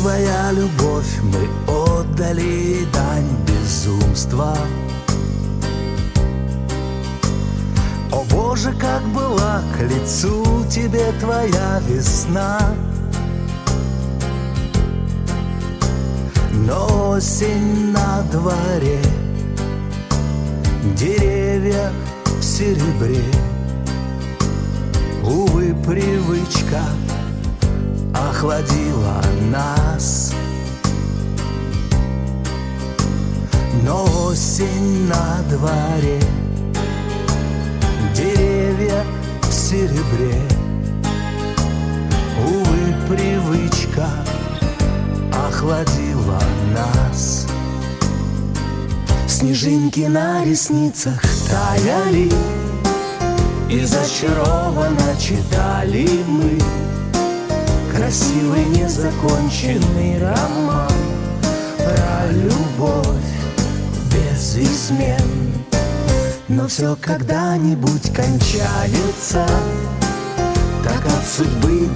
Твоя любовь, мы отдали дань безумства. О Боже, как была к лицу тебе твоя весна. Но осень на дворе, деревья в серебре. Увы, привычка охладила нас. Но осень на дворе, деревья в серебре. Увы, привычка охладила нас. Снежинки на ресницах таяли, и зачарованно читали мы красивый незаконченный роман про любовь без измен. Но все когда-нибудь кончается, так от судьбы